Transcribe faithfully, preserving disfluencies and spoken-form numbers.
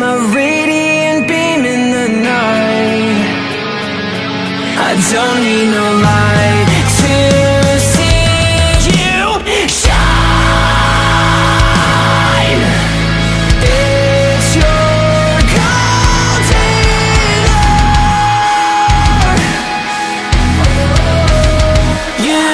a radiant beam in the night. I don't need no